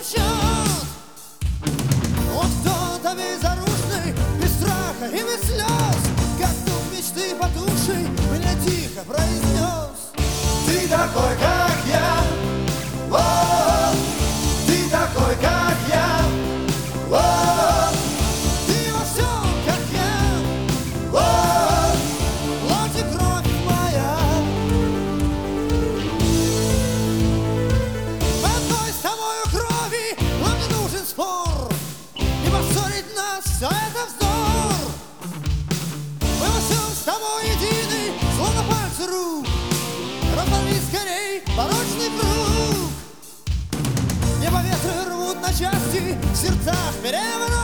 счет. Вот кто-то безоружный, без страха и без слез, как дух мечты потухший, мне тихо произнес: ты такой, как я, о, ты такой, как я, о, ты во всем, как я, о, плоть и кровь моя. Мы одной с тобою крови, нам не нужен спор, и поссорить нас все это вздор. Мы во всем с тобой едины, словно пальцы рук, разорви скорей порочный круг. Небо ветры рвут на части, в сердцах переворот.